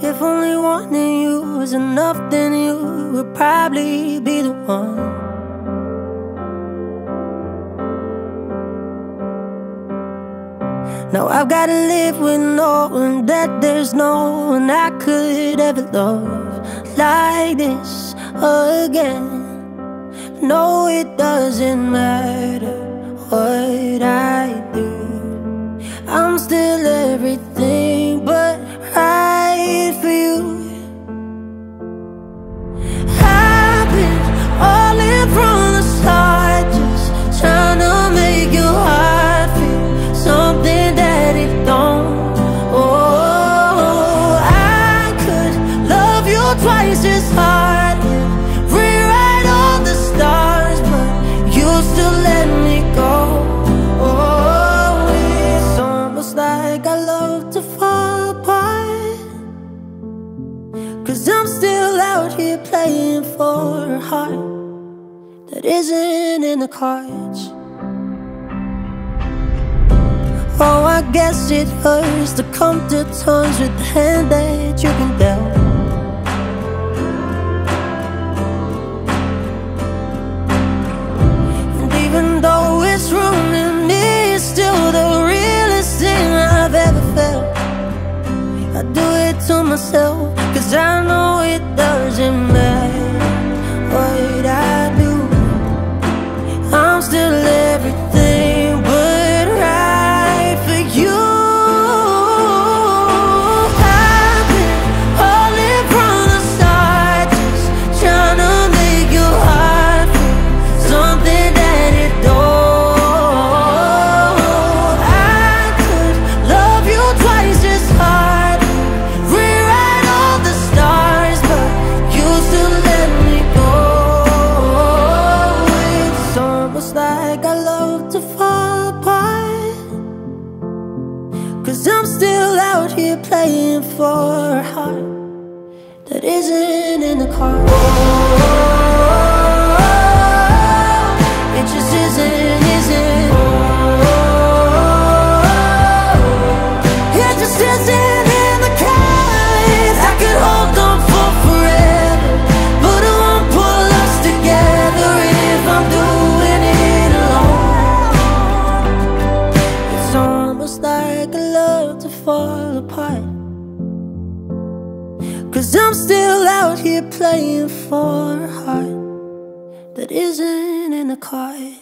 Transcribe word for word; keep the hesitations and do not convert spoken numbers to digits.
If only wanting you was enough, then you would probably be the one. Now I've gotta live with knowing that there's no one I could ever love like this again. No, it doesn't matter what I do, I'm still everything but right for you. I've been all in from the start, just trying to make your heart feel something that it don't. Oh, I could love you twice as hard, rewrite all the stars, but you still let me go. Oh, it's almost like I love to fall apart, 'cause I'm still out here playing for a heart that isn't in the cards. Oh, I guess it hurts to come to terms with the hand that you can dealt. And even though it's ruining me, it's still the realest thing I've ever felt. I do it to myself, 'cause I know it doesn't matter what I do, I'm still everything but right for you. I've been all in from the start, just trying to make your heart feel something that it don't. I could love you twice as hard, rewrite all the stars, but you still let me go. It's almost like I love to fall apart, 'cause I'm still out here playing for a heart that isn't in the cards. It just isn't, isn't. It just isn't in the cards. I could hold on for forever, but it won't pull us together if I'm doing it alone. It's almost like I love to fall apart, 'cause I'm still out here playing for a heart that isn't in the cards.